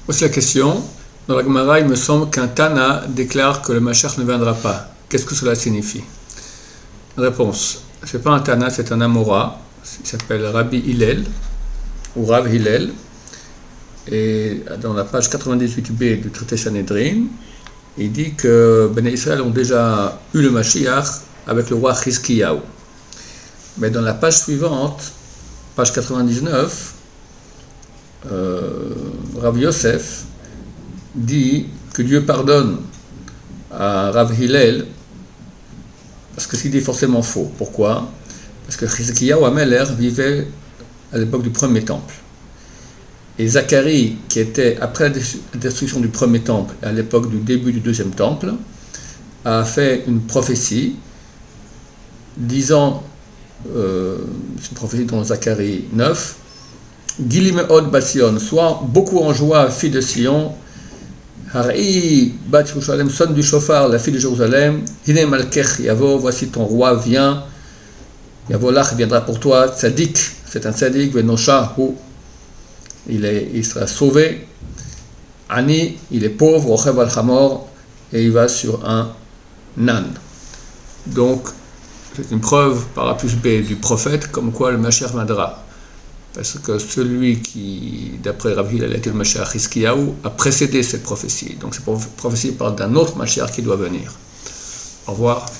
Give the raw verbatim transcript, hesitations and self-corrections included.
Voici la question. Dans la Gemara, il me semble qu'un Tana déclare que le Mashiach ne viendra pas. Qu'est-ce que cela signifie? Réponse. Ce n'est pas un Tana, c'est un Amora. Il s'appelle Rabbi Hillel, ou Rav Hillel. Et dans la page quatre-vingt-dix-huit b du traité Sanhedrin, il dit que Béné Israël ont déjà eu le Mashiach avec le roi Chizkiyahu. Mais dans la page suivante, page quatre-vingt-dix-neuf, euh, Rav Yosef dit que Dieu pardonne à Rav Hillel parce que ce qu'il dit est forcément faux. Pourquoi? Parce que Chizkiyahu Améler vivait à l'époque du premier temple. Et Zacharie, qui était après la destruction du premier temple, à l'époque du début du deuxième temple, a fait une prophétie disant, euh, c'est une prophétie dans Zacharie neuf, Gili me'od bat Sion, sois beaucoup en joie, fille de Sion, Har'i bat Yerushalem, sonne du chauffard, la fille de Jérusalem, Hine malkech yavo, voici ton roi vient, Yavolach viendra pour toi, Tzadik, c'est un Tzadik, Venosha hu, il, est, il sera sauvé, Ani, il est pauvre, Rochev al-Hamor, et il va sur un nan. Donc, c'est une preuve par A plus B du prophète, comme quoi le Mashiach viendra. Parce que celui qui, d'après Rav Hillel, a été le Mashiach Chizkiyahu, a précédé cette prophétie. Donc cette prophétie parle d'un autre Mashiach qui doit venir. Au revoir.